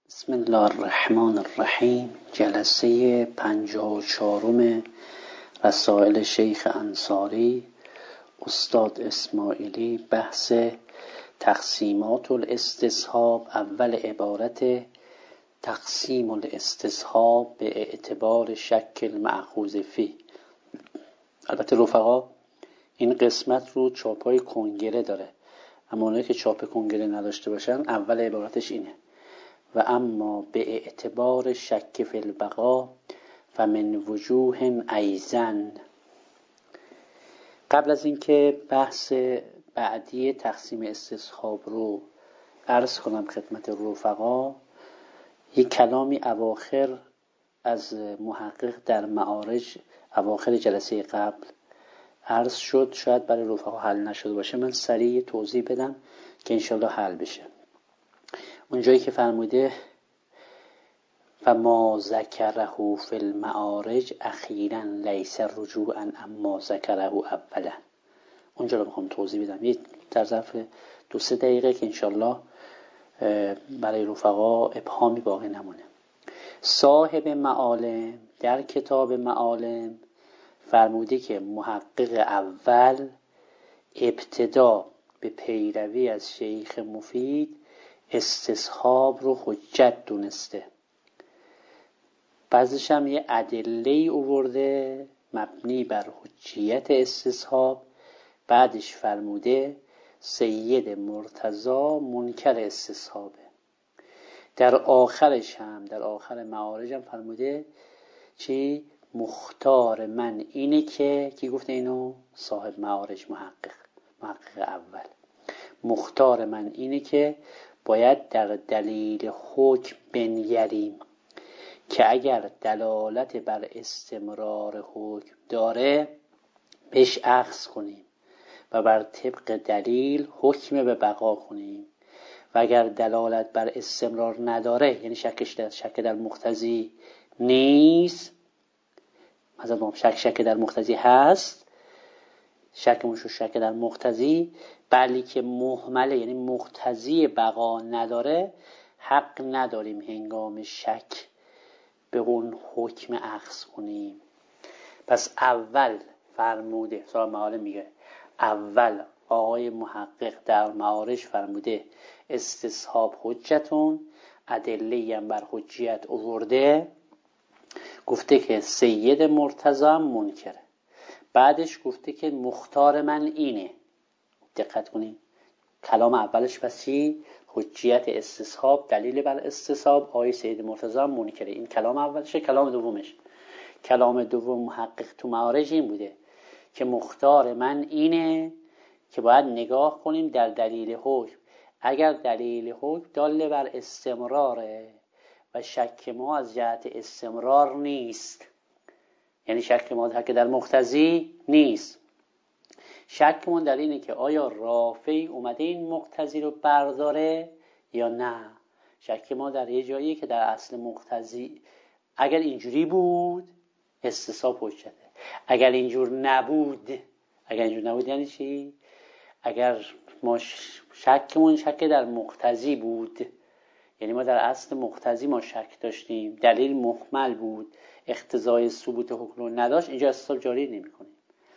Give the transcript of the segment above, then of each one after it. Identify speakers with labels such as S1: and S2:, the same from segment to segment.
S1: بسم الله الرحمن الرحیم. جلسه 54 رسائل شیخ انصاری استاد اسماعیلی، بحث تقسیمات الاستصحاب. اول عبارت تقسیم الاستصحاب به اعتبار شکل مأخوذ فیه. البته رفقا این قسمت رو چاپای کنگره داره، اما اونایی که چاپ کنگره نداشته باشن اول عبارتش اینه: و اما به اعتبار شک فی البقا و من وجوه ایزن. قبل از اینکه بحث بعدی تقسیم استصحاب رو عرض کنم خدمت رفقا، یک کلامی اواخر از محقق در معارج اواخر جلسه قبل عرض شد، شاید برای رفقا حل نشده باشه، من سریع توضیح بدم که انشالله حل بشه. اونجایی که فرموده و ما ذکره فی المعارج اخیرا لیس رجوعا اما ذکره اولا، اونجا رو میخوام توضیح بدم یک در ظرف 2-3 دقیقه که انشالله برای رفقا ابهامی باقی نمونه. صاحب معالم در کتاب معالم فرموده که محقق اول ابتدا به پیروی از شیخ مفید استصحاب رو حجت دونسته، بعضیش هم یه ادله آورده مبنی بر حجیت استصحاب. بعدش فرموده سید مرتضی منکر استصحابه. در آخرش هم، در آخر معارج هم فرموده چی؟ مختار من اینه که کی گفته اینو؟ صاحب معارج، محقق اول. مختار من اینه که باید در دلیل حکم بنگریم که اگر دلالت بر استمرار حکم داره بهش اخذ کنیم و بر طبق دلیل حکم به بقا کنیم، و اگر دلالت بر استمرار نداره، یعنی شک در مقتضی نیست، مثلا شک در مقتضی هست، شکمون شو شک در مقتضی، بلی که مهمله یعنی مقتضی بقا نداره، حق نداریم هنگام شک به اون حکم اخذ کنیم. پس اول فرموده، صاحب معالم میگه اول آقای محقق در معارج فرموده استصحاب حجتون، ادله هم بر حجیت آورده، گفته که سید مرتضی هم منکره. بعدش گفته که مختار من اینه. دقت کنین کلام اولش پسی حجیت استصحاب، دلیل بر استصحاب، آقای سید مرتضی هم منکره. این کلام اولشه. کلام دومش، کلام دوم محقق تو معارج این بوده که مختار من اینه که باید نگاه کنیم در دلیل حکم. اگر دلیل حکم دال بر استمراره و شک ما از جهت استمرار نیست، یعنی شک ما در مقتضی نیست، شکمون در اینه که آیا رافعی اومده این مقتضی رو برداره یا نه. شک ما در یه جاییه که در اصل مقتضی اگر اینجوری بود استصحاب حجته، اگر اینجور نبود یعنی چی؟ اگر ما شکمون شک در مقتضی بود، یعنی ما در اصل مقتضی ما شک داشتیم، دلیل محمل بود، اقتضای ثبوت حکم رو نداشت، اینجا استصحاب جاری نمی کنیم.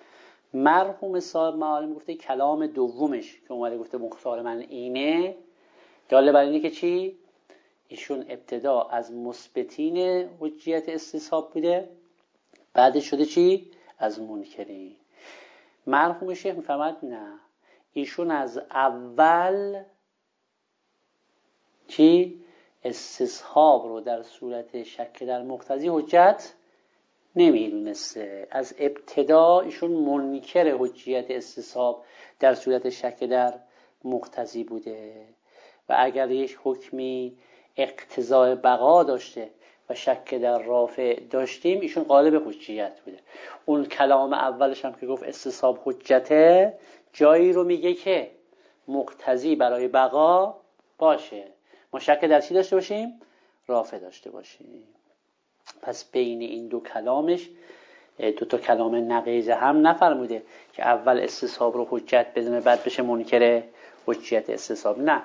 S1: مرحوم صاحب معالم گفته کلام دومش که اومده گفته مختار من اینه، داله بر اینه که چی؟ ایشون ابتدا از مثبتین حجیت استصحاب بوده، بعدش شده چی؟ از منکرین. مرحوم شیخ میفهمد نه، ایشون از اول چی؟ استصحاب رو در صورت شک در مقتضی حجت نمیدونسته. از ابتدا ایشون منکر حجیت استصحاب در صورت شک در مقتضی بوده، و اگر یک حکمی اقتضای بقا داشته و شک در رافع داشتیم ایشون غالب حجیت بوده. اون کلام اولش هم که گفت استصحاب حجته، جایی رو میگه که مقتضی برای بقا باشه، ما شک در چی داشته باشیم؟ رافع داشته باشیم. پس بین این دو کلامش دو تا کلام نقیض هم نفرموده که اول استصحاب رو حجت بدونه بعد بشه منکر حجیت استصحاب، نه،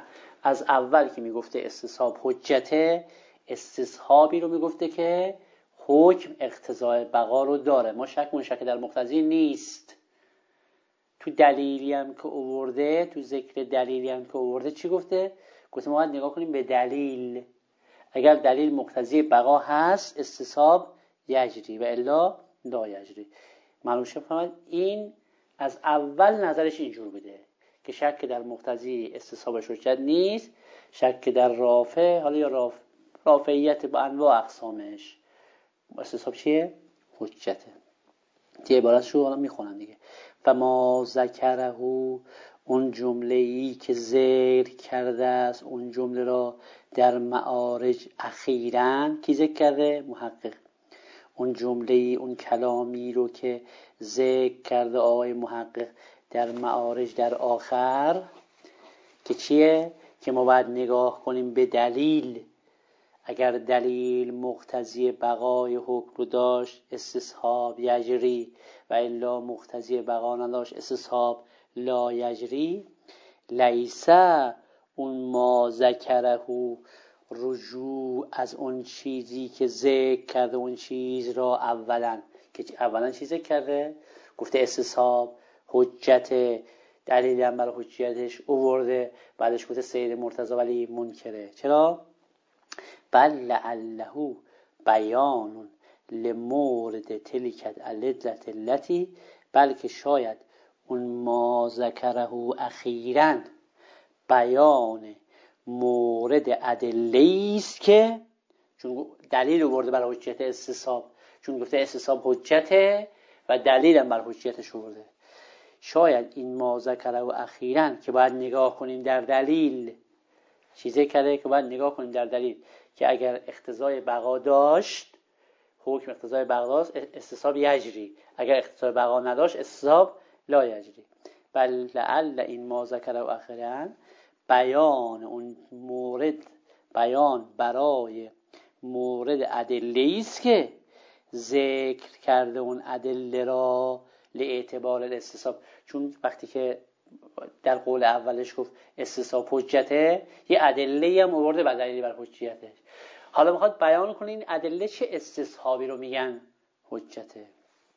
S1: از اول که میگفته استصحاب حجته، استصحابی رو میگفته که حکم اقتضای بقا رو داره. ما شک در مقتضی نیست. تو دلیلی هم که آورده، تو ذکر دلیلی هم که آورده چی گفته؟ گفته ما باید نگاه کنیم به دلیل. اگر دلیل مقتضی بقا هست استصحاب یجری و الا لا یجری. معلوم شد این از اول نظرش اینجور بوده که شک در مقتضی استصحابش حجت نیست، شک در رافع، حالا یا رافعیت با انواع اقسامش، استصحاب چیه؟ حجته. دیگه عبارتش رو میخونم دیگه. و ما ذکره، اون جمله‌ای که ذکر کرده است، اون جمله را در معارج اخیراً کی ذکر کرده؟ محقق. اون جمله‌ای، اون کلامی رو که ذکر کرده آقای محقق در معارج در آخر، که چیه؟ که ما باید نگاه کنیم به دلیل. اگر دلیل مقتضی بقای حکم رو داشت استصحاب یجری و الا مقتضی بقا نداشت استصحاب لا یجری. لیسه اون ما ذکره رجوع از اون چیزی که ذکر کرده، اون چیز را اولا چی ذکر کرده؟ گفته استصحاب حجت، دلیل هم برای حجیتش آورده، بعدش گفته سید مرتضی ولی منکره. چرا؟ بل لعله بیان لمورد تلکت الادلت التی، بلکه شاید اون ما ذکره اخیراً بیان مورد ادله است که، چون دلیل آورده برای حجیت استصحاب، چون گفته استصحاب حجته و دلیل هم برای حجیتش آورده، شاید این ما ذکره اخیراً که باید نگاه کنیم در دلیل، چیزی کرده که باید نگاه کنیم در دلیل که اگر اقتضای بقا داشت حکم اقتضای بقا داشت استصحاب یجری، اگر اقتضای بقا نداشت استصحاب لا یجری. بل لعل این ما ذکره اخیراً بیان اون مورد، بیان برای مورد ادله است که ذکر کرده اون ادله را لاعتبار الاستصحاب. چون وقتی که در قول اولش گفت استصحاب حجته، یه ادله هم آورده بر دلیل بر حجیتش، حالا میخواد بیان کنه این ادله چه استصحابی رو میگن حجته.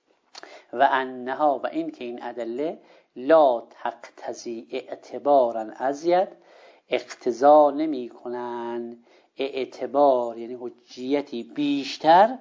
S1: و انها، و این که این ادله لا تقتضی اعتبارا ازید، اقتضا نمی کنن اعتبار یعنی حجیتی بیشتر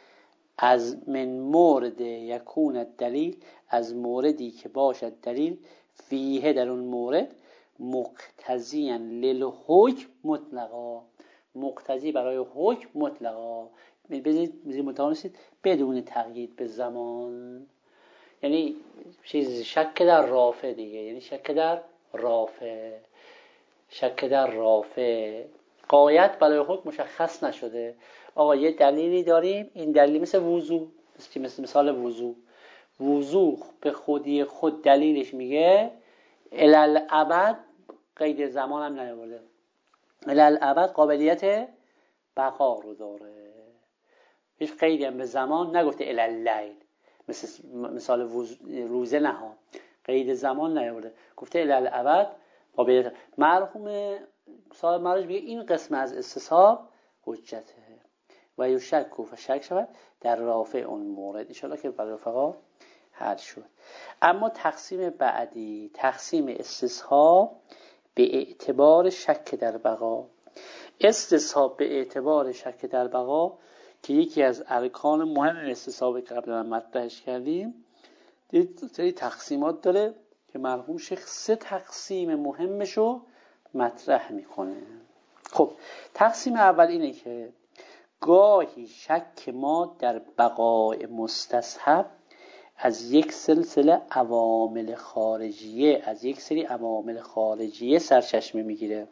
S1: از من مورد یکون دلیل، از موردی که باشد دلیل فیه در اون مورد مقتضیا للحکم مطلقا، مقتضی برای حکم مطلقا. بذارید متوانستید بدون تقیید به زمان، یعنی چیز شک در رافع دیگه، یعنی شک در رافع، شک در رافع غایت برای حکم مشخص نشده. آقا یه دلیلی داریم، این دلیل مثل وضو، مثال وضو به خودی خود دلیلش میگه الالعبد، قید زمان هم نیاورده، الالعبد قابلیت بقا رو داره، هیچ قیدی هم به زمان نگفته الاللیل، مثال روزه نها قید زمان نیاورده، گفته الالعبد قابلیت. مرحوم صاحب معرج میگه این قسم از استصحاب حجته و یشک و شک شود در رافع اون مورد. انشاءالله که برای رفقا حل شد. اما تقسیم بعدی، تقسیم استصحاب به اعتبار شک در بقا. استصحاب به اعتبار شک در بقا که یکی از ارکان مهم استصحاب قبلا مطرحش کردیم، سری تقسیمات داره که مرحوم شیخ 3 تقسیم مهمشو مطرح میکنه. خب تقسیم اول اینه که گاهی شک ما در بقای مستصحب از یک سلسله عوامل خارجیه، از یک سری عوامل خارجیه سرچشمه میگیره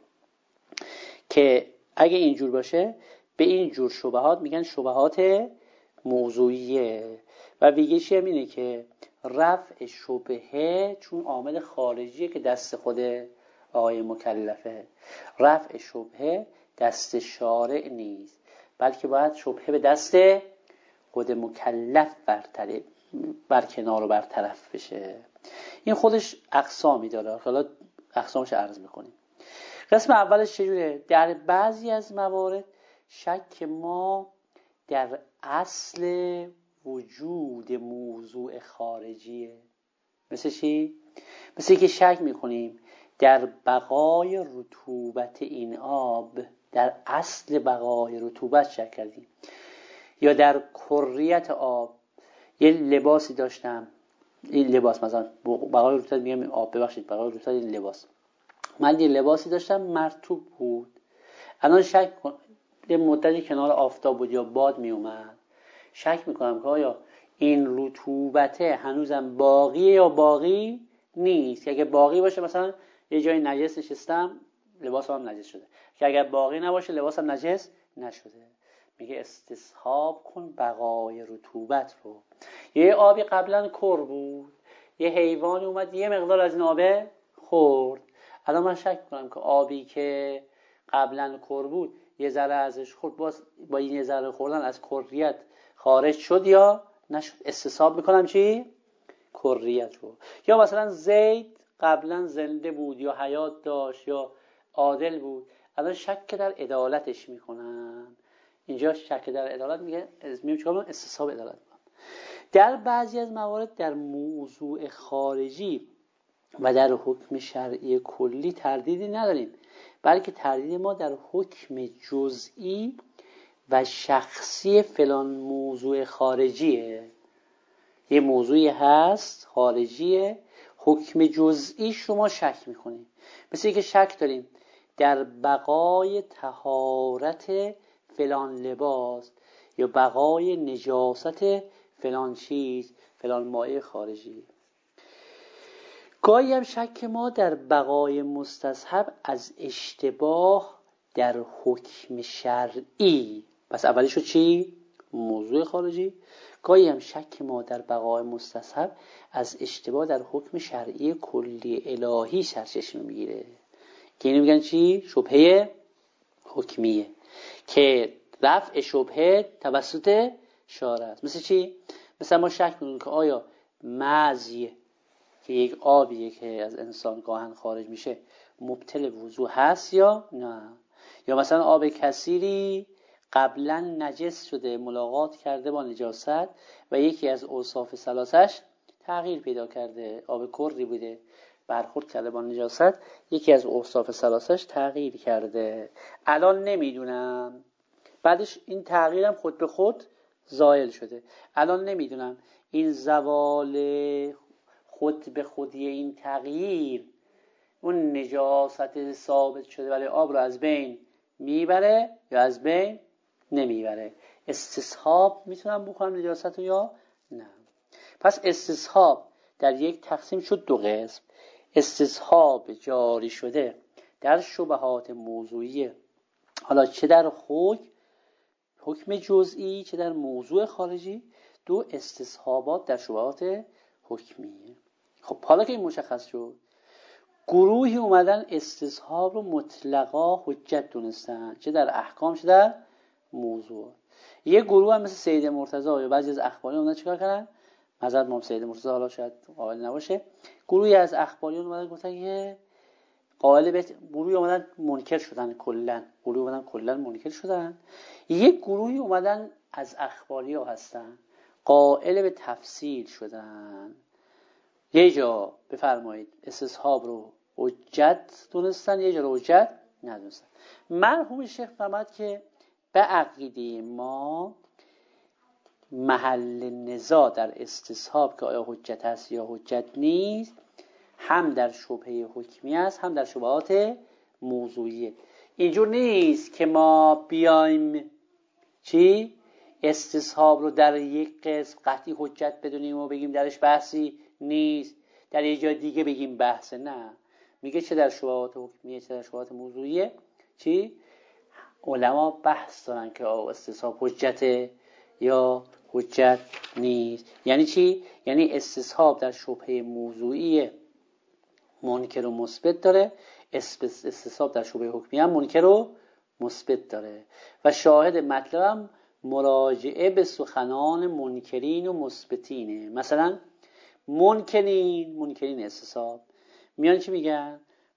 S1: که اگه اینجور باشه به این جور شبهات میگن شبهات موضوعیه. و ویژه‌ش اینه که رفع شبهه چون عامل خارجیه که دست خود آقای مکلفه، رفع شبهه دست شارع نیست، بلکه باید شبهه به دست خود مکلف برکنار و برطرف بشه. این خودش اقسامی داره، حالا اقسامش عرض میکنیم. قسم اولش چجوره؟ در بعضی از موارد شک ما در اصل وجود موضوع خارجیه. مثل چی؟ مثل که شک میکنیم در بقای رطوبت این آب، در اصل بقای رطوبت شک کردیم. یا در کریت آب، یه لباسی داشتم، این لباس مثلا بقای رطوبت میگم آب، ببخشید بقای رطوبت این لباس، من یه لباسی داشتم مرطوب بود، الان شک کنم یه مدتی کنار آفتاب بود یا باد می اومد، شک میکنم که آیا این رطوبته هنوزم باقیه یا باقی نیست. که اگه باقی باشه مثلا یه جای نجس نشستم لباسم هم نجس شده، که اگر باقی نباشه لباسم نجس نشده. میگه استصحاب کن بقای رطوبت رو. یه آبی قبلا کر بود، یه حیوانی اومد یه مقدار از این آبه خورد، الان من شک کنم که آبی که قبلا کر بود یه ذره ازش خورد، با این یه ذره خوردن از کریت خارج شد یا نشد. استصحاب میکنم چی؟ کریت رو. یا مثلا زید قبلا زنده بود یا حیات داشت یا عادل بود، الان شک در عدالتش میکنم. اینجا شک در عدالت میگه استصحاب عدالت. در بعضی از موارد در موضوع خارجی و در حکم شرعی کلی تردیدی نداریم، بلکه تردید ما در حکم جزئی و شخصی فلان موضوع خارجیه. یه موضوعی هست خارجیه، حکم جزئی شما شک میکنید. مثل که شک داریم در بقای طهارت فلان لباس یا بقای نجاست فلان چیز، فلان مایع خارجی. گاهی هم شک ما در بقای مستصحب از اشتباه در حکم شرعی، پس اولیشو چی؟ موضوع خارجی. گاهی هم شک ما در بقای مستصحب از اشتباه در حکم شرعی کلی الهی سرچشمه میگیره، که اینو میگن چی؟ شبهه حکمیه، که رفع شبهه توسط شارع است. مثل چی؟ مثلا ما شک میکنیم که آیا مزی که یک آبیه که از انسان گاهن خارج میشه مبطل وضو هست یا نه. یا مثلا آب کثیری قبلا نجس شده، ملاقات کرده با نجاست و یکی از اوصاف ثلاثش تغییر پیدا کرده، آب کری بوده برخورد کرده با نجاست، یکی از اوصاف ثلاثش تغییر کرده، الان نمیدونم، بعدش این تغییرم خود به خود زائل شده، الان نمیدونم این زوال خود به خودی این تغییر اون نجاست ثابت شده ولی آب رو از بین میبره یا از بین نمیبره. استصحاب میتونم بکنم نجاست رو یا نه. پس استصحاب در یک تقسیم شد دو قسم: استصحاب جاری شده در شبهات موضوعیه، حالا چه در حکم جزئی چه در موضوع خارجی، دو استصحابات در شبهات حکمیه. خب حالا که این مشخص شد، گروهی اومدن استصحاب رو مطلقا حجت دونستن، چه در احکام چه در موضوع. یه گروه هم مثل سید مرتضی یا بعضی از اخباریون اومدن چیکار کردن؟ معذرت میخوام سید مرتضی حالا شاید قائل نباشه، گروهی از اخباریون اومدن گفتن که قائل به گروهی اومدن منکر شدن، کلا منکر شدن. یک گروهی اومدن از اخباری‌ها هستن قائل به تفصیل شدن. یه جا بفرمایید استصحاب رو حجت دونستن، یه جا رو حجت ندونستن. مرحوم شیخ فرمود که به عقیده ما محل نزاع در استصحاب که آیا حجت هست یا حجت نیست هم در شبهه حکمی است هم در شبهات موضوعیه. اینجور نیست که ما بیایم چی؟ استصحاب رو در یک قسم قطعی حجت بدونیم و بگیم درش بحثی نیست، در یه جای دیگه بگیم بحثه. نه، میگه چه در شبهات حکمیه چه در شبهات موضوعیه چی؟ علما بحث دارن که استصحاب حجته یا حجت نیست. یعنی چی؟ یعنی استصحاب در شبهه موضوعی منکر و مثبت داره، استصحاب در شبهه حکمی هم منکر و مثبت داره و شاهد مطلبم مراجعه به سخنان منکرین و مثبتینه. مثلا منکرین استصحاب میان چی میگن؟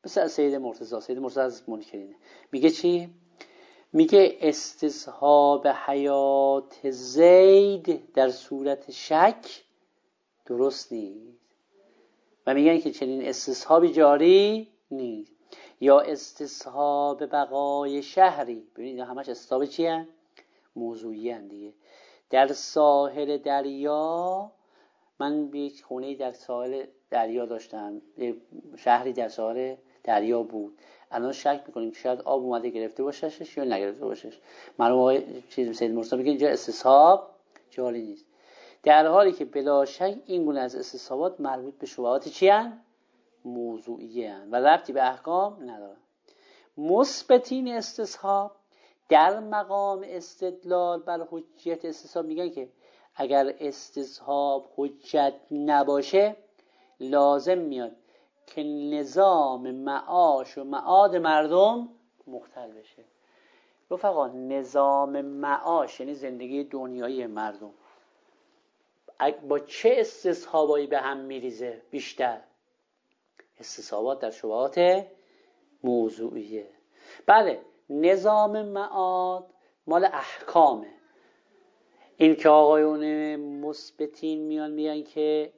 S1: مثل سید مرتضی از منکرینه. میگه چی؟ میگه استصحاب حیات زید در صورت شک درست نیست و میگن که چنین استصحابی جاری نیست. یا استصحاب بقای شهری، ببینید همش استصحاب چی هست؟ موضوعی هست دیگه. در ساحل دریا، من یک خونه در ساحل دریا داشتم، شهری در ساحل دریا بود، الان شک میکنیم که شاید آب اومده گرفته باشش یا نگرفته باشش. معلوم آقای سید مرتضی میگه اینجا استصحاب جاری نیست، در حالی که بلا شک این گونه از استصحابات مربوط به شبهات چی هستند؟ موضوعی هستند و ربطی به احکام ندارن. مثبتین استصحاب در مقام استدلال بر حجیت استصحاب میگن که اگر استصحاب حجت نباشه لازم میاد که نظام معاش و معاد مردم مختل بشه. رفقا نظام معاش یعنی زندگی دنیایی مردم با چه استصحابایی به هم میریزه بیشتر؟ استصحابات در شبهات موضوعیه. بله نظام معاد مال احکامه. این که آقایون مثبتین میان میگن که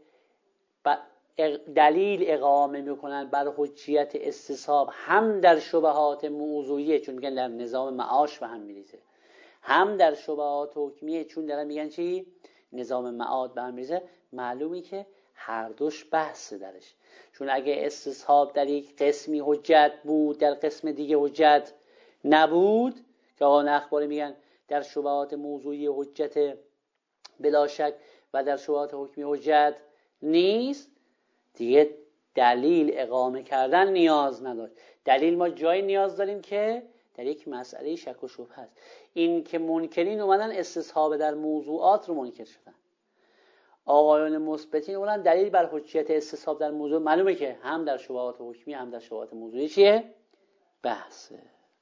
S1: دلیل اقامه میکنن بر حجیت استصحاب هم در شبهات موضوعیه، چون میگن در نظام معاش به هم میریزه، هم در شبهات حکمیه، چون دارن میگن چی؟ نظام معاد به هم میریزه. معلومی که هر دوش بحث درش، چون اگه استصحاب در یک قسمی حجت بود در قسم دیگه حجت نبود، که آقایان اخباری میگن در شبهات موضوعی حجت بلا شک و در شبهات حکمی حجت نیست، دیگه دلیل اقامه کردن نیاز نداشت. دلیل ما جایی نیاز داریم که در یک مسئله شک و شبهه است. این که منکرین اومدن استصحاب در موضوعات رو منکر شدن، آقایان مثبتین اومدن دلیل بر حجیت استصحاب در موضوع. معلومه که هم در شبهات حکمی هم در شبهات موضوعی چیه؟ بحثه.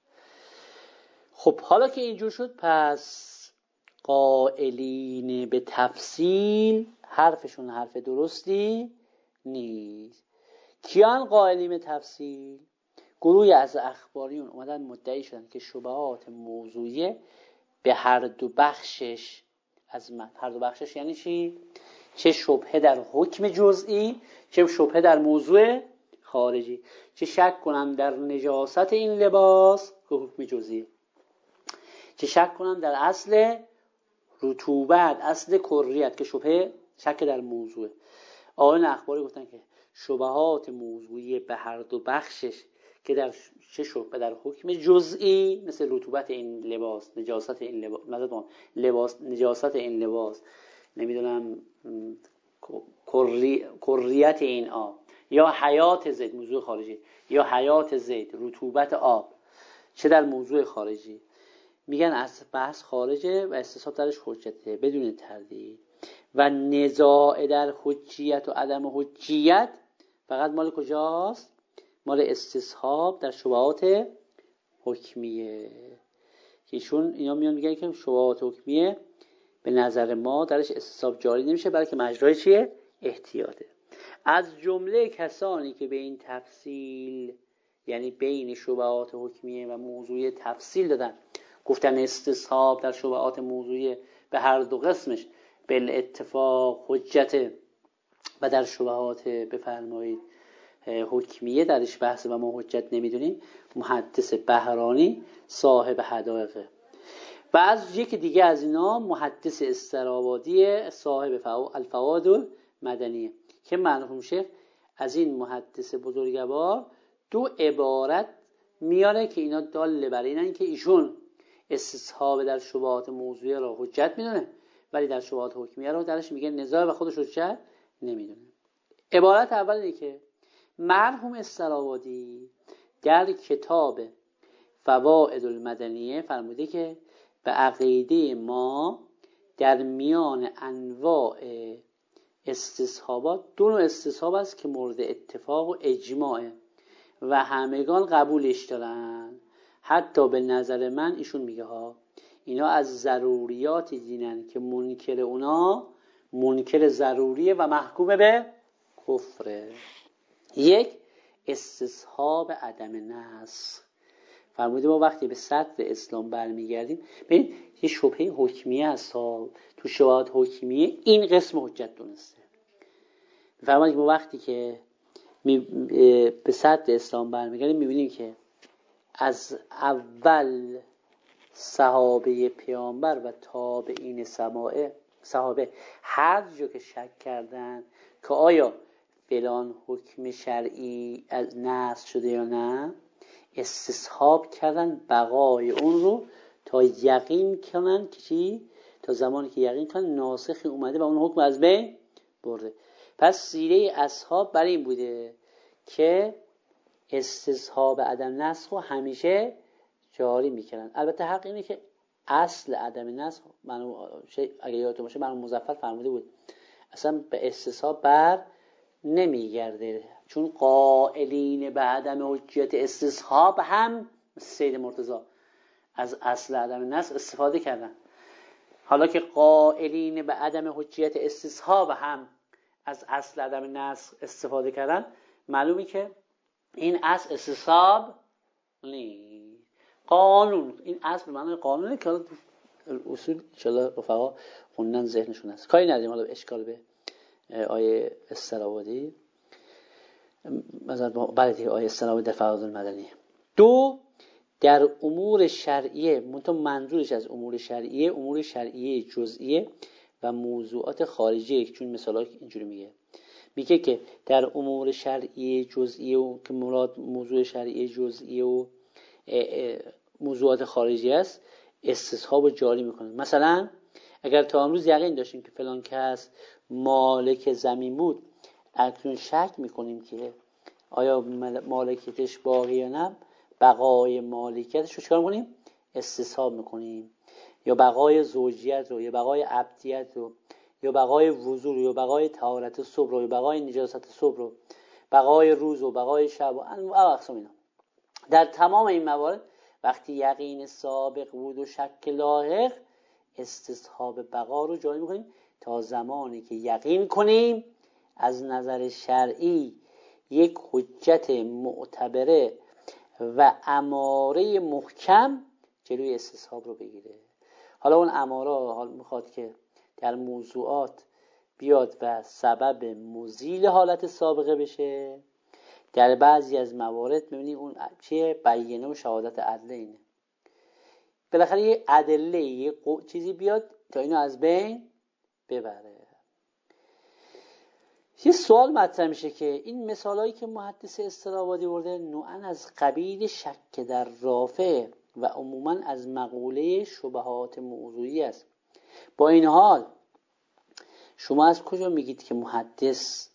S1: خب حالا که اینجور شد، پس قائلین به تفصیل حرفشون حرف درستی نیست. کیان قائلین به تفصیل؟ گروهی از اخباریون اومدن مدعی شدن که شبهات موضوعیه به هر دو بخشش از من. هر دو بخشش یعنی چی؟ چه شبهه در حکم جزئی، چه شبهه در موضوع خارجی. چه شک کنم در نجاست این لباس که حکم جزئی، چه شک کنم در اصل رطوبت، اصل کریت که شبهه شک در موضوع. آقایان اخباری گفتن که شبهات موضوعی به هر دو بخشش که در چه شبهه در حکم جزئی، مثل رطوبت این لباس، نجاست این لباس، نجاست این لباس، نمیدونم کریت این آب، یا حیات زید موضوع خارجی، یا حیات زید رطوبت آب، چه در موضوع خارجی، میگن از بحث خارجه و استصحاب درش حجته بدون تردید. و نزاع در حجیت و عدم حجیت فقط مال کجاست؟ مال استصحاب در شبهات حکمیه، که چون اینا میان میگن که شبهات حکمیه به نظر ما درش استصحاب جاری نمیشه، بلکه مجرای چیه؟ احتیاطه. از جمله کسانی که به این تفصیل، یعنی بین شبهات حکمیه و موضوعی تفصیل دادن، گفتن استصحاب در شبهات موضوعی به هر دو قسمش بالاتفاق حجت و در شبهات بفرمایید حکمیه درش بحث و ما حجت نمیدونیم، محدث بهرانی صاحب حدائقه. و از یک دیگه از اینا محدث استرابادی صاحب الفواد المدنیه، که مرحوم شیخ از این محدث بزرگوار دو عبارت میاره که اینا دال بر اینن که ایشون استصحاب در شبهات موضوعی را حجت میدونه، ولی در شبهات حکمیه رو درش میگه نزاع و خودش حجت نمیدونه. عبارت اول اینه که مرحوم استرابادی در کتاب فوائد المدنیه فرموده که به عقیده ما در میان انواع استصحابات دو نوع استصحاب است که مورد اتفاق و اجماعه و همگان قبولش دارن. حتی به نظر من ایشون میگه اینا از ضروریات دینن که منکر اونا منکر ضروریه و محکوم به کفره. یک، استصحاب عدم نسخ. فرمودیم ما وقتی به صدر اسلام برمیگردیم، ببین یه شبهه حکمیه هست تو شبهات حکمیه این قسم حجت دونسته. فرمودیم ما وقتی که به صدر اسلام برمیگردیم میبینیم که از اول صحابه پیامبر و تابعین صحابه هر جا که شک کردن که آیا فلان حکم شرعی از نسخ شده یا نه، استصحاب کردن بقای اون رو تا یقین کنن که چی؟ تا زمانی که یقین کنن ناسخی اومده و اون حکم از بین برده. پس سیره اصحاب برای این بوده که استصحاب عدم نسخ رو همیشه جاری میکنن. البته حق اینه که اصل عدم نسخ اگه یادتون باشه مرحوم مظفر فرموده بود اصلا به استصحاب بر نمیگرده، چون قائلین به عدم حجیت استصحاب هم سید مرتضی از اصل عدم نسخ استفاده کردن. حالا که قائلین به عدم حجیت استصحاب هم از اصل عدم نسخ استفاده کردن، معلومه که این اصل استصحاب نیست. قانون، این اصل معنی قانونه که اصول انشاءالله رفقا خوندن ذهنشون هست، کاری نداریم. حالا اشکال به آیه استراوادی مثلا بعد آیه استراوادی در فرائض المدنی. دو، در امور شرعیه، منظورش از امور شرعیه جزئیه و موضوعات خارجیه، چون مثلا اینجوری میگه که در امور شرعیه جزئیه و که مراد موضوع شرعیه جزئیه و موضوعات خارجی است استصحاب رو جاری میکنه. مثلا اگر تا امروز یقین داشتیم که فلان کس مالک زمین بود، اکنون شک میکنیم که آیا مالکیتش باقی یا نه، بقای مالکیتش رو چیکار میکنیم؟ استصحاب میکنیم. یا بقای زوجیت رو، یا بقای عبدیت رو، یا بقای وضو رو، یا بقای طهارت صبح رو، یا بقای نجاست صبح رو، بقای روز و بقای شب و اقسام اینا. در تمام این موارد وقتی یقین سابق بود و شک لاحق، استصحاب بقا رو جاری میکنیم تا زمانی که یقین کنیم از نظر شرعی یک حجت معتبره و اماره محکم جلوی استصحاب رو بگیره. حالا اون اماره حال میخواد که در موضوعات بیاد و سبب مزیل حالت سابقه بشه. در بعضی از موارد میبینید اون چیه؟ بیینه و شهادت عدله اینه. بالاخره یه ادله یه چیزی بیاد تا اینو از بین ببره. یه سوال مطرح میشه که این مثالایی که محدث استرابادی برده نوعاً از قبیل شک در رافع و عموماً از مقوله شبهات موضوعی است. با این حال شما از کجا میگید که محدث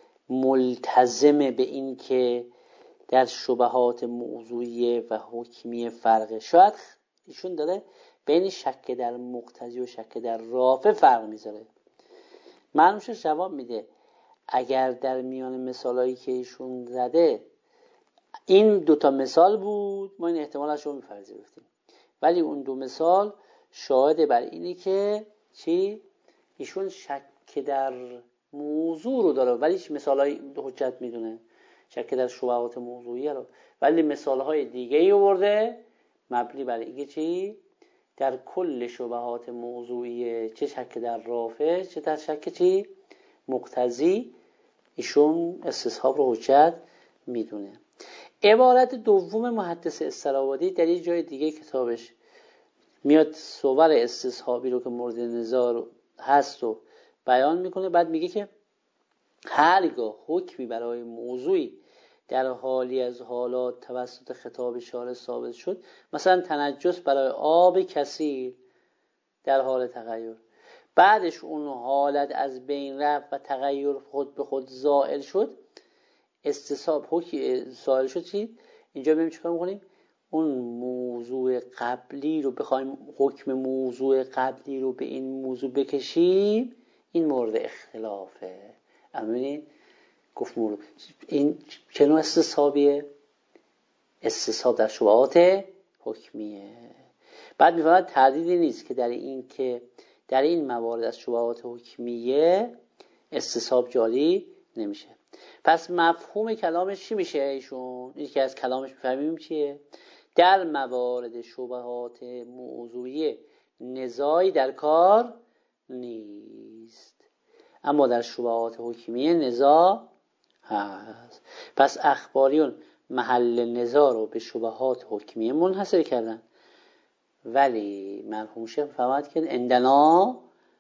S1: ملتزم به این که در شبهات موضوعی و حکمی فرقه؟ شاید ایشون داره بین شک در مقتضی و شک در رافع فرق میذاره. معلومش جواب میده اگر در میان مثالایی که ایشون زده این دوتا مثال بود ما این احتمالش رو میپذیرفتیم، ولی اون دو مثال شاهد بر اینه که چی؟ ایشون شک در موضوع رو داره ولی مثالای حجت میدونه، شک در شبهات موضوعی رو، ولی مثالهای دیگه ای آورده مبنی بر اینکه چی؟ در کل شبهات موضوعی، چه شک در رافع چه در شک چی؟ مقتضی، ایشون استصحاب رو حجت میدونه. عبارت دوم محدث استرابادی در یه جای دیگه کتابش میاد صور استصحابی رو که مورد نظر هست و بیان میکنه. بعد میگه که هرگاه حکمی برای موضوعی در حالی از حالات توسط خطاب شارع ثابت شد، مثلا تنجس برای آب کثیر در حال تغییر، بعدش اون حالت از بین رفت و تغییر خود به خود زائل شد، استصحاب حکم زائل شد چی؟ اینجا ببینیم چیکار می‌کنیم؟ اون موضوع قبلی رو بخوایم حکم موضوع قبلی رو به این موضوع بکشیم، این مورد اختلافه. ببینید گفت مورد این چه نوع استصحابیه؟ استصحاب در شبهات حکمیه. بعد می‌فرماید تردیدی نیست که در این موارد از شبهات حکمیه استصحاب جاری نمیشه. پس مفهوم کلامش چی میشه ایشون؟ یکی از کلامش میفهمیم چیه؟ در موارد شبهات موضوعی نزاعی در کار نیست، اما در شبهات حکمیه نزاع هست. پس اخباریون محل نزاع رو به شبهات حکمیه منحصر کردن، ولی مرحوم شیخ فهمد که عندنا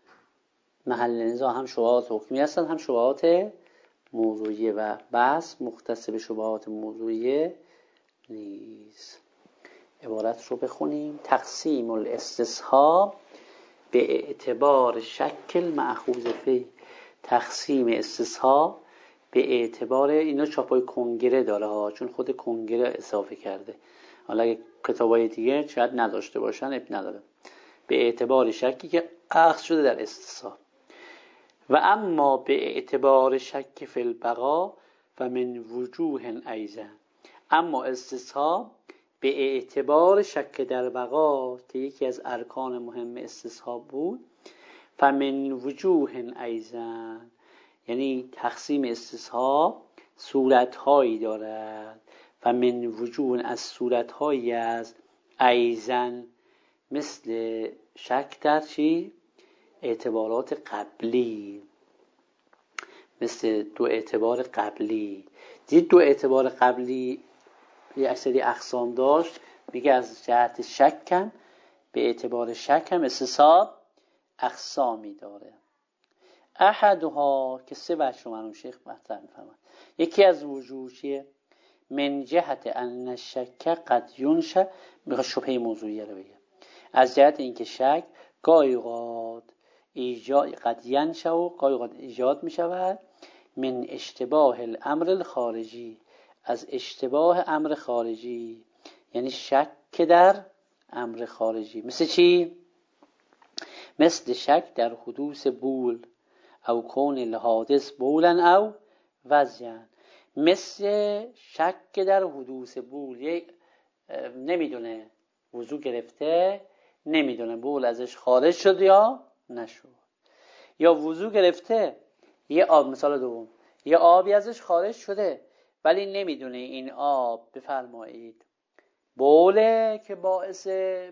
S1: محل نزاع هم شبهات حکمیه هستن هم شبهات موضوعیه و بحث مختص به شبهات موضوعیه نیست. عبارت رو بخونیم. تقسیم الاستصحاب به اعتبار شکل مأخوذ فی. تقسیم استصحاب به اعتبار، اینا چاپای کنگره داره ها، چون خود کنگره اضافه کرده، حالا اگه کتابای دیگه شاید نداشته باشن اب نداره. به اعتبار شکی که اخذ شده در استصحاب. و اما به اعتبار شک فی البقا و من وجوه ایضا. اما استصحاب به اعتبار شک در بقا که یکی از ارکان مهم استصحاب بود، فمن وجوه ایضا، یعنی تقسیم استصحاب صورتهایی دارد، و من وجوه، از صورتهایی از ایضا، مثل شک در چی؟ اعتبارات قبلی، مثل دو اعتبار قبلی. دید دو اعتبار قبلی یه سری اقسام داشت، میگه از جهت شکم، به اعتبار شکم استصحاب اقسامی داره. احدها، که سه وجه رو مرحوم شیخ مطرح می‌فرمایند. یکی از وجوه چیه؟ من جهت ان الشک قد ینشأ، میخواد شبهه موضوعیه رو بگه، از جهت اینکه شک گاهی اوقات ایجاد، قد ینشأ، و گاهی اوقات ایجاد میشود، من اشتباه الامر الخارجی، از اشتباه امر خارجی، یعنی شک در امر خارجی. مثل چی؟ مثل شک در حدوث بول او کون الحادث بولا او وضعا. مثل شک در حدوث بول، یک نمیدونه وضو گرفته، نمیدونه بول ازش خارج شد یا نشد، یا وضو گرفته یه آب، مثال دوم، یه آبی ازش خارج شده ولی نمیدونه این آب بفرمایید بوله که باعث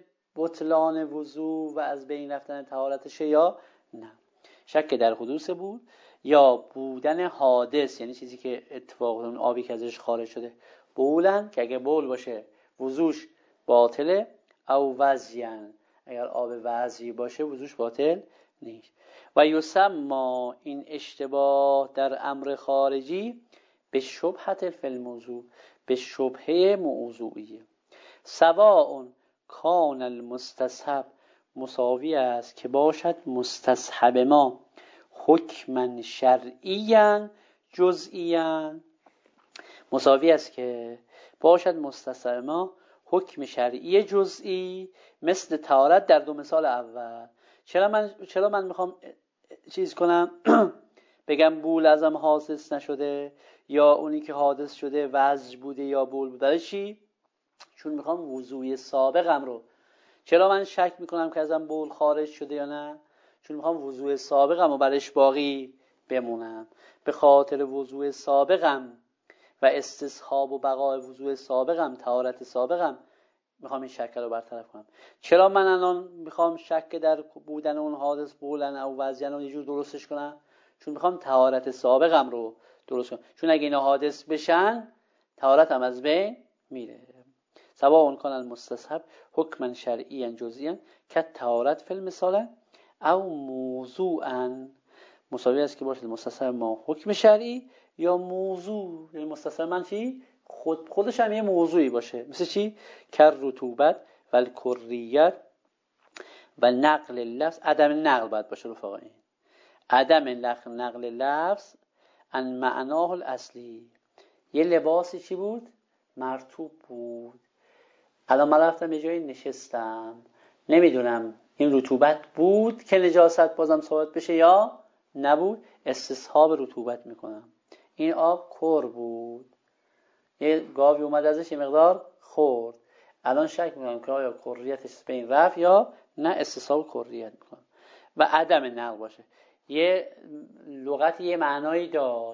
S1: بطلان وضو و از بین رفتن طهارتشه یا نه. شک در حدوث بود یا بودن حادث، یعنی چیزی که اتفاق اون آبی که ازش خارج شده بولن، که اگه بول باشه وضوش باطله، او وضعین، اگر آب وضعی باشه وضوش باطل نیست. و یسمى این اشتباه در امر خارجی به شبهت فی الموضوع، به شبهه موضوعیه. سواء کان المستصحب، مساوی است که باشد مستصحب ما حکما شرعیا جزئیا، مساوی است که باشد مستصحب ما حکم شرعی جزئی، مثل طهارت در دو مثال اول. چرا من میخوام چیز کنم بگم بول ازم حادث نشده، یا اونی که حادث شده وضع بوده یا بول بوده؟ برای چی؟ چون میخوام وضوی سابقم رو، چرا من شک میکنم که ازم بول خارج شده یا نه؟ چون میخوام وضوی سابقم رو برش باقی بمونم. به خاطر وضوی سابقم و استصحاب و بقای وضوی سابقم، طهارت سابقم، میخوام این شک رو برطرف کنم. چرا من الان میخوام شک در بودن اون حادث بولن او وضعن رو یه جور درستش کنم؟ چون میخوام طهارت سابقم رو درست کنم، چون اگه اینا حادث بشن طهارتم از بین میره. سواء کان المستصحب حکما شرعیا جزئیا کالطهارت فی المثال او موضوعا، مساوی است که باشد مستصحب ما حکم شرعی یا موضوع، یعنی مستصحب من چی؟ خودش هم یه موضوعی باشه. مثل چی؟ کر رطوبت و الکریت و نقل لفظ، عدم نقل باید باشه رفقا، این عدم نقل لفظ ان معناه الاصلی. یه لباسی چی بود؟ مرطوب بود. الان من رفتم یه جایی نشستم، نمیدونم این رطوبت بود که نجاست بازم ثابت بشه یا نبود، استصحاب رطوبت میکنم. این آب کر بود، یه گاوی اومد ازش یه مقدار خورد، الان شک میکنم که آیا کریتش بین رفت یا نه، استصحاب کریت میکنم. و عدم نقل باشه. یه لغت یه معنایی داشت،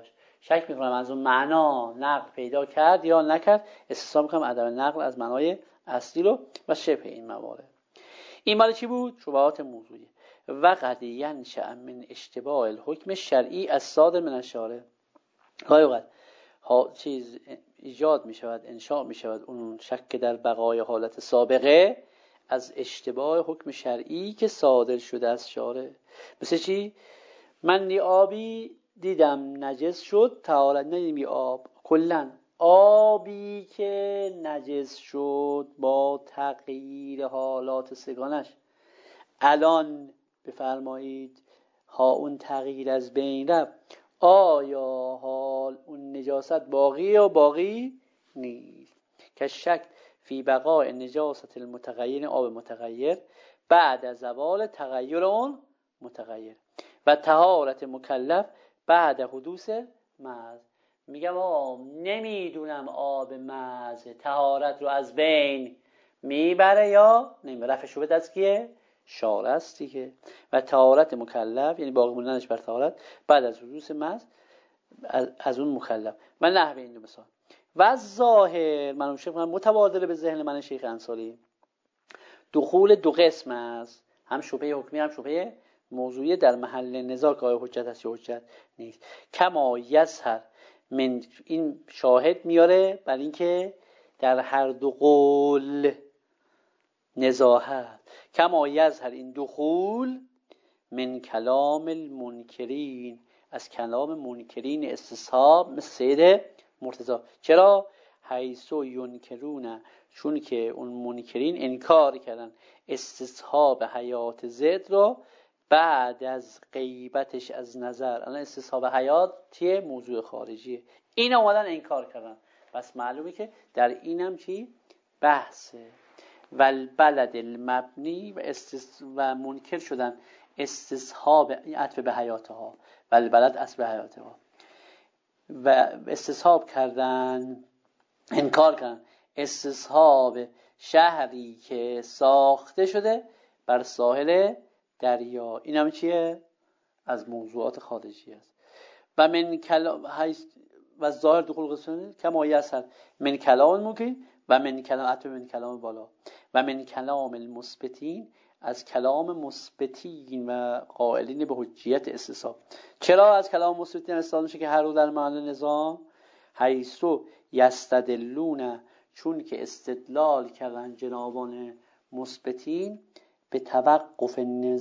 S1: شک میکنم از اون معنا نقل پیدا کرد یا نکرد، استصحاب میکنم عدم نقل از معنای اصلی رو و شبه این موارد. این مال چی بود؟ شبهات موضوعی. و قد ینشأ من اشتباه الحکم شرعی الصادر من الشارع. گاهی اوقات چیز ایجاد می شود، انشاء می شود اون شک در بقای حالت سابقه از اشتباه حکم شرعی که صادر شده از شارع. مثل چی؟ من آبی دیدم نجس شد، طهارت ندیدم آب. کلا آبی که نجس شد با تغییر حالات سگانش، الان بفرمایید ها اون تغییر از بین رفت، آیا حال اون نجاست باقی یا باقی نیست؟ که شک فی بقای نجاست المتغیر، آب متغیر بعد از زوال تغییر اون متغیر و طهارت مکلف بعد حدوث محض. میگم نمیدونم آب محض طهارت رو از بین میبره یا نمیبره. رفع شبهه دست کیه؟ شارع است دیگه. و طهارت مکلف یعنی باقی موندنش بر طهارت بعد از حدوث محض از اون مکلف و نحو این دو مثال. و ظاهر من متبادل به ذهن من شیخ انصاری دخول دو قسم است، هم شبهه حکمی هم شبهه موضوعی در محل نزاع که آیا حجت هست یا حجت نیست. کما یظهر من، این شاهد میاره بر این که در هر دو قول نزاع هست. کما یظهر این دخول من کلام المنکرین، از کلام منکرین استصحاب مثل سید مرتضی. چرا؟ حیثو ینکرون، چون که اون منکرین انکار کردن استصحاب حیات زد رو بعد از غیبتش از نظر. الان استصحاب حیات چیه؟ موضوع خارجیه، این اومدن انکار کردن. پس معلومه که در اینم چی؟ بحثه. والبلد المبنی و منکر شدن استصحاب عطف به حیاتها، والبلد اصل به حیاتها، و استصحاب کردن، انکار کردن استصحاب شهری که ساخته شده بر ساحل دریا. این هم چیه؟ از موضوعات خارجی است. و من کلام و ظاهر دخول قسمه کما یسر من کلام ممکن و من کلام عطف من کلام بالا و من کلام المثبتین، از کلام مثبتین و قائلین به حجیت استصحاب. چرا از کلام مثبتین استفاده میشه که هر رو در محل نظام؟ حیثو یستدلون، چون که استدلال کردن جنابان مثبتین به توقف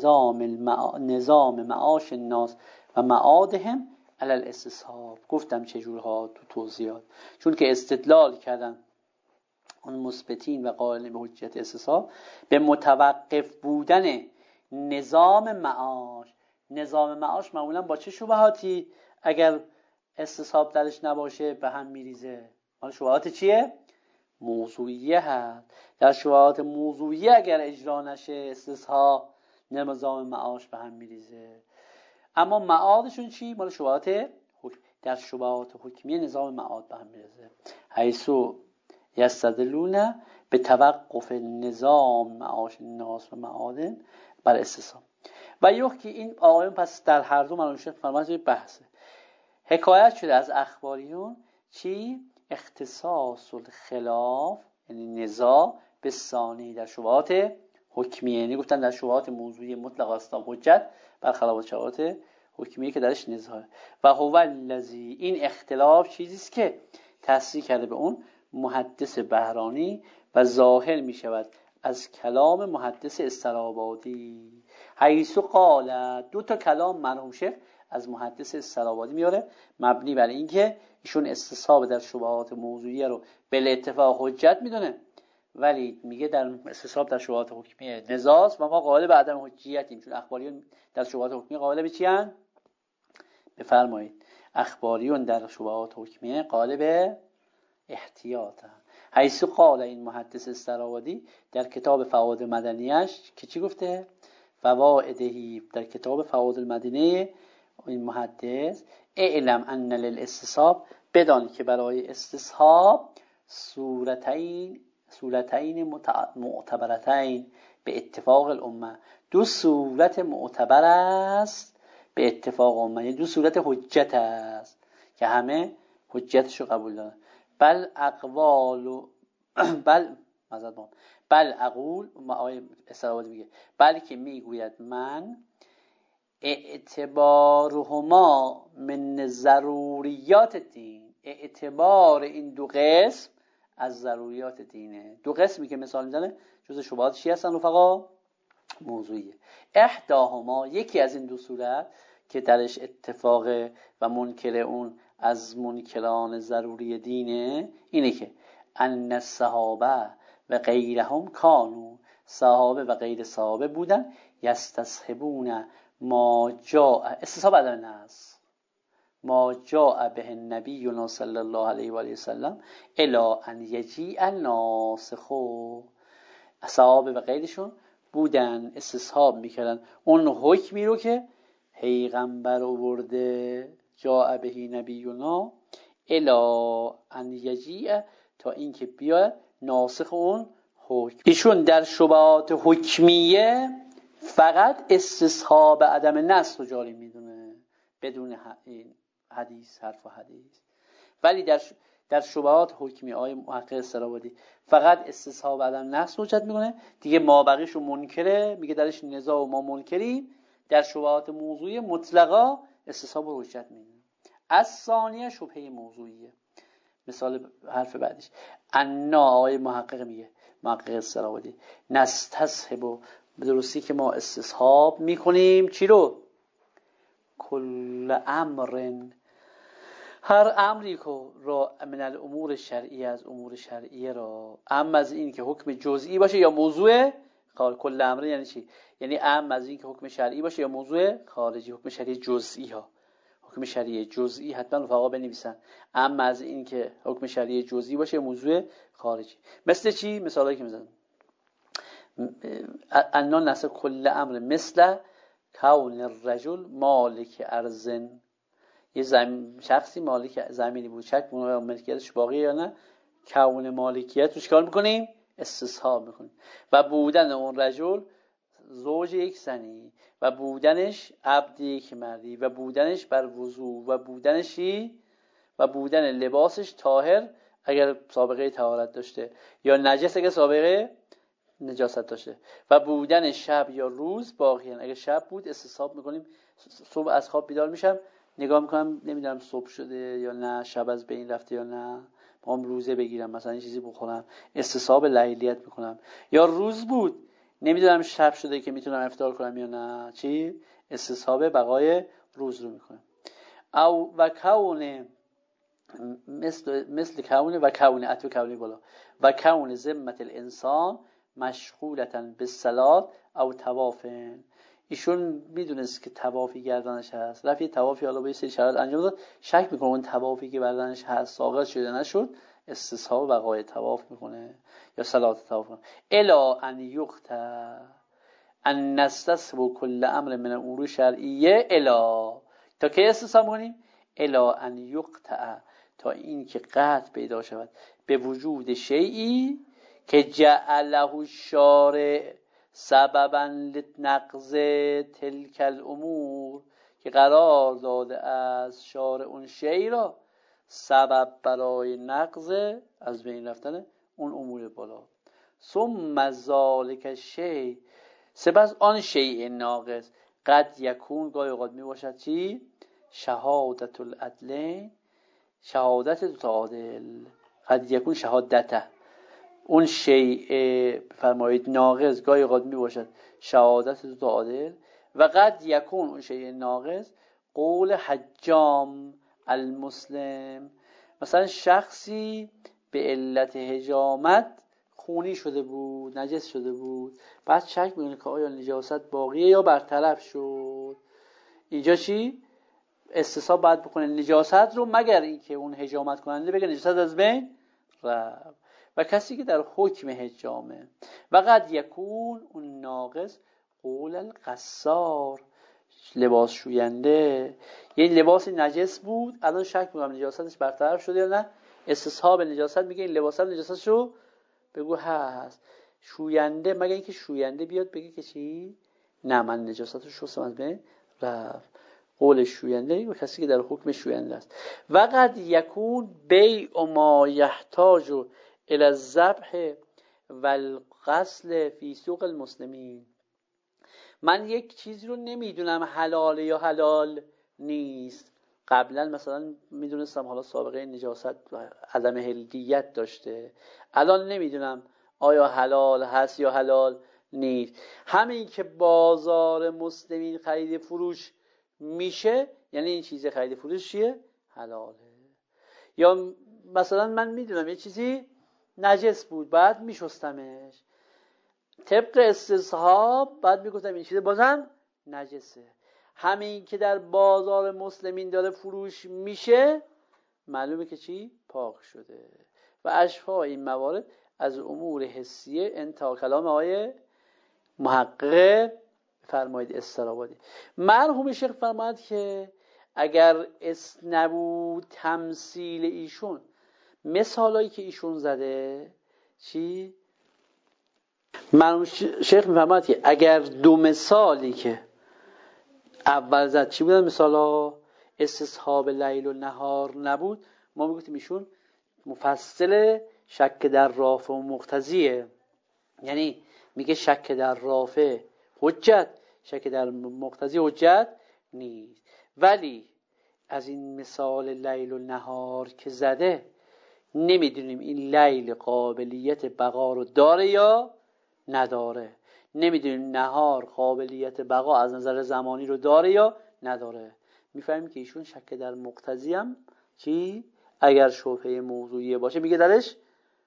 S1: نظام معاش الناس و معادهم علی الاستصحاب. گفتم چجورها تو توضیحات. چون که استدلال کردن اون مثبتین و قائلین به حجیت استصحاب به متوقف بودن نظام معاش. نظام معاش معمولا با چه شبهاتی اگر استصحاب درش نباشه به هم میریزه؟ حالا شبهات چیه؟ موضوعیه هست. در شبهات موضوعیه اگر اجرا نشه استصحاب، نظام معاش به هم میریزه. اما معادشون چی؟ مال شبهات حکم. در شبهات حکمیه نظام معاد به هم میریزه. حیثو یستدلون به توقف نظام معاش الناس و معادن بر استصحاب. و یکی این آقایون پس در هر دو منوشه فرمایش بحثه. حکایت شده از اخباریون چی؟ اختصاص الخلاف یعنی نزاع به ثانی در شبهات حکمیه. یعنی گفتن در شبهات موضوعی مطلق است حجت برخلاف شبهات حکمیه که درش نزاعه. و هو الذی، این اختلاف چیزی است که تصریح کرده به اون محدث بهرانی و ظاهر می شود از کلام محدث استرابادی. حیث قال، دو تا کلام مرحوم شیخ از محدث استرابادی میاره مبنی بر اینکه ایشون استصحاب در شبهات موضوعیه رو به اتفاق حجت میدونه، ولی میگه در استصحاب در شبهات حکمیه نزاعست و ما قائل به عدم حجیتیم. چون اخباریون در شبهات حکمیه قائل به چی ان؟ بفرمایید. اخباریون در شبهات حکمیه قائل به احتیاط هم. حیث قال، این محدث استرابادی در کتاب فوائد مدنیش که چی گفته؟ فوائدهی در کتاب فوائد المدنیه این محدث اعلم ان للاستصحاب، بدان که برای استصحاب صورتین معتبرتین به اتفاق الامه، دو صورت معتبر است به اتفاق امه، یعنی دو صورت حجت است. که همه حجتش رو قبول دارن. بل اقوال بل اقول آیه استرابادی میگه بلکه میگوید من اعتبارهما من ضروریات دین، اعتبار این دو قسم از ضروریات دینه. دو قسمی که مثال میزنه جز شبهات چی هستن رفقا؟ موضوعیه. احداهما، یکی از این دو صورت که درش اتفاقه و منکر اون از منکران ضروری دینه، اینه که ان الصحابه و غیرهم کانوا، صحابه و غیر صحابه بودن، یستصحبون ما جاء، استصحاب عدم نص، ما جاء به النبی صلی الله علیه و آله و سلم الی ان یجیء الناسخ. صحابه و غیرشون بودن استصحاب میکردن اون حکمی رو که پیغمبر آورده، جاء به نبینا الی ان یجیء، تا اینکه بیاد ناسخ اون حکم. ایشون در شبهات حکمیه فقط استصحاب عدم نص رو جاری میدونه بدون حدیث، حرف و حدیث. ولی در شبهات حکمی آیه محقق استرابادی فقط استصحاب عدم نص رو حجت میکنه دیگه، ما بقیشو منکره، میگه درش نزاع و ما منکریم. در شبهات موضوعی مطلقا استصحاب رو حجت میکنه. از ثانیه شبهه موضوعیه، مثال حرف بعدش انا، آیه محقق میگه، محقق استرابادی، نستصحب، به درستی که ما استصحاب میکنیم چی رو؟ کل امر، هر امری که را من الامور شرعیه، از امور شرعیه را، ام از این که حکم جزئی باشه یا موضوع خارج. کل امر یعنی چی؟ یعنی ام از این که حکم شرعی باشه یا موضوع خارجی، حکم شرعی جزئی ها. حکم شرعی جزئی حتما رفقا بنویسن، ام از این که حکم شرعی جزئی باشه یا موضوع خارجی. مثل چی؟ مثالایی که میزنم انا نسخ کل امر، مثل کون الرجل مالک ارضن، یه شخصی مالک زمینی بود، شک ملکیتش باقیه یا نه، کون مالکیت رو چیکار میکنیم؟ استصحاب میکنیم. و بودن اون رجل زوج یک زنی، و بودنش عبد یک مردی، و بودنش بر وضو، و بودنشی، و بودن لباسش طاهر اگر سابقه طهارت داشته، یا نجس اگر سابقه نجاست داشته، و بودن شب یا روز باقیه. اگر شب بود استصحاب میکنیم، صبح از خواب بیدار میشم نگاه میکنم نمیدونم صبح شده یا نه، شب از بین رفته یا نه، میخوام روزه بگیرم مثلا این چیزی بخورم، استصحاب لیلیت میکنم. یا روز بود نمیدونم شب شده که میتونم افطار کنم یا نه، چی؟ استصحاب بقای روز رو میکنم. او و کون مثل کون و کون اتو کونی بالا و کون ذمت الانسان مشغولتن به صلات او طوافن. ایشون میدونست که طوافی گردنش هست، رفت یه طوافی حالا به سری شرایط انجام داد، شک میکنه اون طوافی که گردنش هست ساقط شده نشد، استصحاب بقای طواف میکنه یا صلات طواف میکنه. الا ان یقطع ان نستصحب کل امر من امور شرعیه، الا، تا که استصحاب کنیم؟ الا ان یقطع، تا این که قطع پیدا شود به وجود شیئی که جعله الشارع سببا لنقض تلک الامور، که قرار داده از شارع اون شیء را سبب برای نقض، از بین رفتن اون امور بالا. ثم ذالک الشیء، سپس آن شیء ناقض، قد یکون، گاهی اوقات می باشد چی؟ شهادت العدلین، شهادت دو تا عادل. قد یکون شهادته، اون شیء فرمایید ناقض گاهی اوقات می باشد شهادت دو تا عادل، و قد یکون اون شیء ناقض قول حجام المسلم، مثلا شخصی به علت حجامت خونی شده بود، نجس شده بود، بعد شک میکنه که آیا نجاست باقیه یا برطرف شد. اینجا چی؟ استصحاب باید بکنه نجاست رو، مگر اینکه اون حجامت کننده بگه نجاست از بین رفت. و کسی که در حکم حجامه. و قد یکون اون ناقص قول القصار، لباس شوینده، یه لباس نجس بود الان شک میکنم نجاستش برطرف شده یا نه، استصحاب نجاست میگه این لباس هم نجاستش رو بگو هست. شوینده مگه اینکه شوینده بیاد بگه که چی؟ نه من نجاستش شستم از بین رفت. قول شوینده و کسی که در حکم شوینده است. و قد یکون بیع ما یحتاج الى الذبح والغسل فی سوق المسلمین. من یک چیزی رو نمیدونم حلال یا حلال نیست. قبلا مثلا میدونستم حالا سابقه نجاست و عدم حلیت داشته، الان نمیدونم آیا حلال هست یا حلال نیست. همین که بازار مسلمین خرید فروش میشه یعنی این چیز خرید فروش چیه؟ حلاله. یا مثلا من میدونم یه چیزی نجس بود بعد میشستمش، طبق استصحاب بعد میگفتم این چیز بازم نجسه. همین که در بازار مسلمین داره فروش میشه معلومه که چی؟ پاک شده. و اشباه این موارد از امور حسیه انتها کلام آقای محقق فرماید استرابادی. مرحوم شیخ فرماید که اگر نبود تمثیل ایشون، مثالایی که ایشون زده چی؟ مرحوم شیخ میفرماید که اگر دو مثالی که اول زد چی بودن مثالا؟ استصحاب لیل و نهار نبود، ما میگفتیم ایشون مفصل شک در رافع و مقتضیه. یعنی میگه شک در رافع حجت، شک در مقتضی حجت نیست. ولی از این مثال لیل و نهار که زده نمیدونیم این لیل قابلیت بقا رو داره یا نداره، نمیدونیم نهار قابلیت بقا از نظر زمانی رو داره یا نداره. میفهمیم که ایشون شک در مقتضی هم چی؟ اگر شبهه موضوعیه باشه میگه درش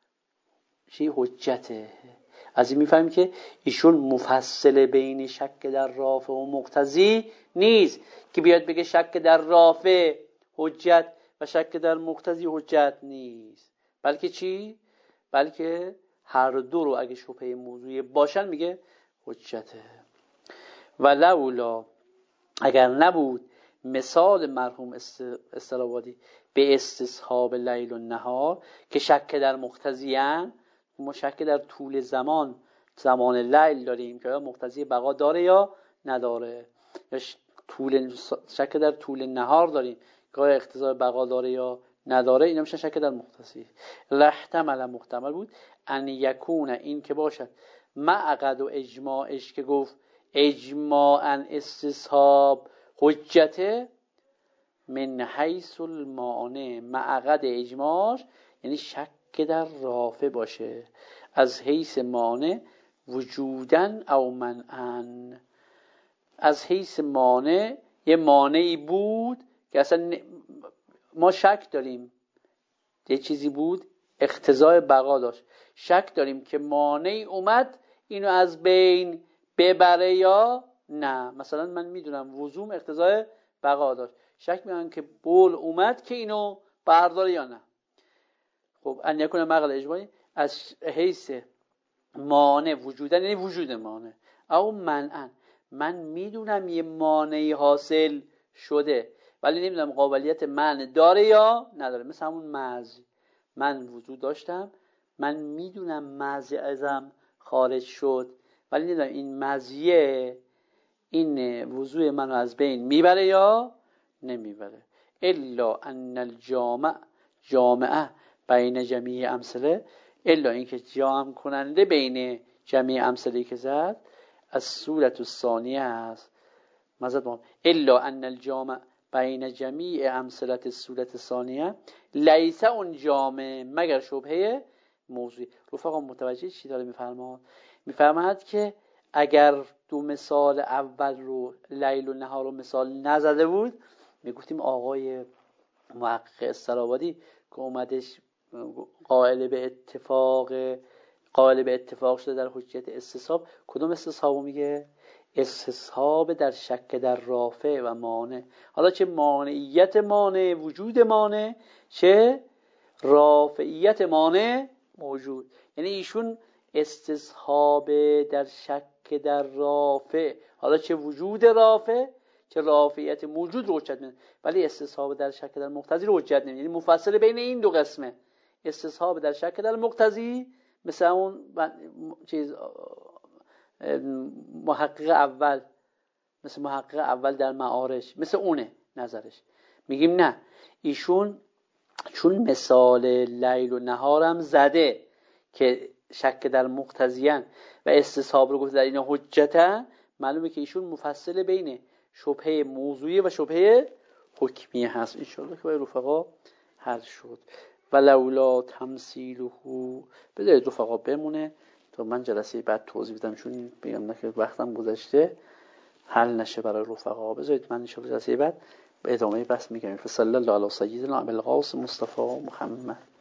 S1: چی؟ حجته. از این میفهمیم که ایشون مفصل بین شک در رافع و مقتضی نیست که بیاد بگه شک در رافع حجت و شک در مقتضی حجت نیست، بلکه چی؟ بلکه هر دو رو اگه شبهه موضوعی باشن میگه حجته. و لولا اگر نبود مثال مرحوم استرابادی به استصحاب لیل و نهار که شک در مقتضیان، ما شک در طول زمان لیل داریم که مقتضی بقا داره یا نداره، یا شک در طول نهار داریم که اقتضای بقا داره یا نداره، اینا میشه شک در مقتضی. لحتمل محتمل بود ان یکون، این که باشد معقد و اجماعش که گفت اجماعا استصحاب حجته من حیث المانع، معقد اجماعش یعنی شک در رافع باشه، از حیث مانع وجودن او منعن. از حیث مانع یه مانعی بود که اصلا ما شک داریم یه چیزی بود اقتضای بقا داشت، شک داریم که مانعی اومد اینو از بین ببره یا نه. مثلا من میدونم وضوم اقتضای بقا داشت، شک میکنم که بول اومد که اینو برداره یا نه. خب ان یکون معقد اجماعی از حیث مانع وجودن یعنی وجود مانع، او منعن من میدونم یه مانعی حاصل شده ولی نمیدونم قابلیت منع داره یا نداره. مثل همون مزی، من وجود داشتم، من میدونم مزی ازم خارج شد ولی نمیدونم این مزیه این وضوع منو از بین میبره یا نمیبره. الا ان الجامعه بین جمیع امثله، الا اینکه جمع کننده بین جمیع امثله که زد از صورت الثانیه است. مزد الا ان الجامع بین جمیع امثله الصورت الثانیه لیس اون جامع مگر شبهه موضوعی. رفقا متوجه چی داره میفرماد؟ میفرماد که اگر دو مثال اول رو لیل و نهار رو مثال نزده بود میگفتیم آقای محقق استرابادی که اومدش قائل به اتفاق شده در حجیت استصحاب، کدوم استصحابو میگه؟ استصحاب در شک در رافع و مانع. حالا چه مانعیت مانع وجود مانع، چه رافعیت مانع موجود. یعنی ایشون استصحاب در شک در رافع، حالا چه وجود رافع چه رافعیت موجود رو حجت میدن، ولی استصحاب در شک در مقتضی رو حجت نمیدن. یعنی مفصل بین این دو قسمه، استصحاب در شک در مقتضی مثل اون چیز محقق اول مثل محقق اول در معارج، مثل اونه نظرش. میگیم نه، ایشون چون مثال لیل و نهارم زده که شک در مقتضیان و استصحاب رو گفت در این حجتن، معلومه که ایشون مفصل بین شبهه موضوعی و شبهه حکمیه هست. انشاءالله که برای رفقا حل شد. و لولا تمثیله، بذارید رفقا بمونه تا من جلسه بعد توضیح بدم، چون بگم که وقتم گذشته حل نشه برای رفقا. بذارید من انشاءالله جلسه بعد به ادامه بحث میگم. فصلی الله علی سیدنا ابوالقاسم مصطفی محمد.